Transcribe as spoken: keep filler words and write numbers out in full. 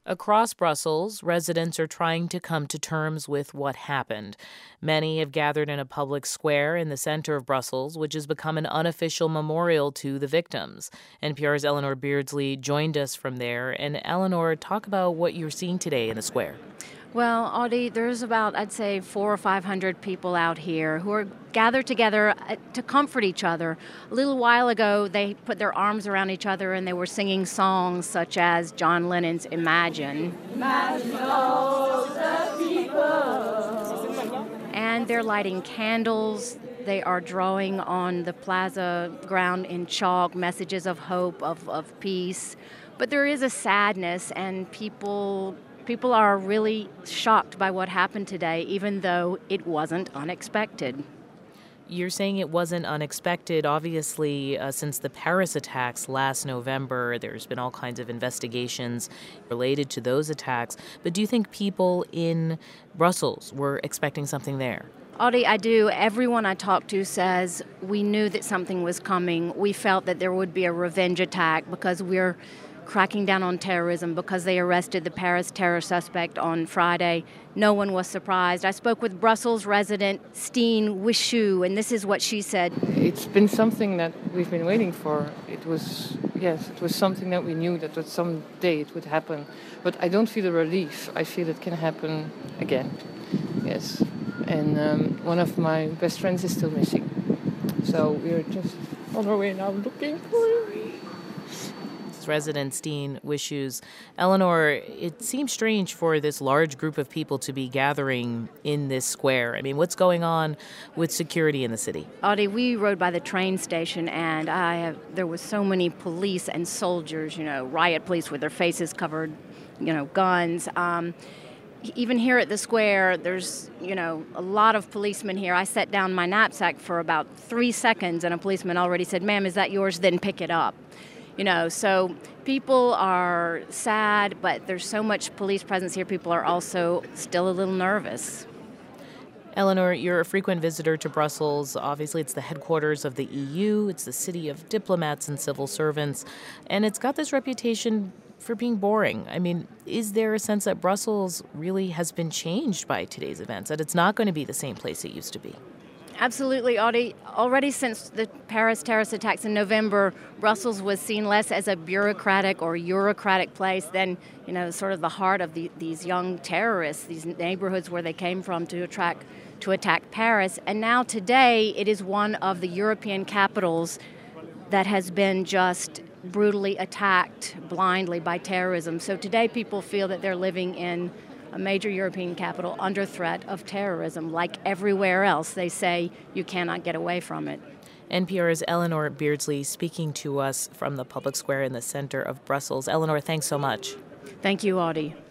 Across Brussels, residents are trying to come to terms with what happened. Many have gathered in a public square in the center of Brussels, which has become an unofficial memorial to the victims. N P R's Eleanor Beardsley joined us from there. And Eleanor, talk about what you're seeing today in the square. Well, Audie, there's about, I'd say, four or five hundred people out here who are gathered together uh, to comfort each other. A little while ago, they put their arms around each other and they were singing songs such as John Lennon's Imagine. Imagine all the people. And they're lighting candles. They are drawing on the plaza ground in chalk messages of hope, of, of peace. But there is a sadness, and people... People are really shocked by what happened today, even though it wasn't unexpected. You're saying it wasn't unexpected. Obviously, uh, since the Paris attacks last November, there's been all kinds of investigations related to those attacks. But do you think people in Brussels were expecting something there? Audie, I do. Everyone I talk to says we knew that something was coming. We felt that there would be a revenge attack because we're cracking down on terrorism, because they arrested the Paris terror suspect on Friday. No one was surprised. I spoke with Brussels resident Stine Wishu, and this is what she said. It's been something that we've been waiting for. It was, yes, it was something that we knew that someday it would happen. But I don't feel a relief. I feel it can happen again. Yes. And um, one of my best friends is still missing. So we're just on our way now looking for him. Resident Stine Wishu's. Eleanor, it seems strange for this large group of people to be gathering in this square. I mean, what's going on with security in the city? Audie, we rode by the train station, and I have, there was so many police and soldiers, you know, riot police with their faces covered, you know, guns. Um, even here at the square, there's, you know, a lot of policemen here. I set down my knapsack for about three seconds, and a policeman already said, "Ma'am, is that yours? Then pick it up." You know, so people are sad, but there's so much police presence here, people are also still a little nervous. Eleanor, you're a frequent visitor to Brussels. Obviously, it's the headquarters of the E U. It's the city of diplomats and civil servants. And it's got this reputation for being boring. I mean, is there a sense that Brussels really has been changed by today's events, that it's not going to be the same place it used to be? Absolutely, Audie. Already since the Paris terrorist attacks in November, Brussels was seen less as a bureaucratic or Eurocratic place than, you know, sort of the heart of the, these young terrorists, these neighborhoods where they came from to attract, to attack Paris. And now today, it is one of the European capitals that has been just brutally attacked blindly by terrorism. So today, people feel that they're living in a major European capital under threat of terrorism. Like everywhere else, they say you cannot get away from it. N P R's Eleanor Beardsley speaking to us from the public square in the center of Brussels. Eleanor, thanks so much. Thank you, Audie.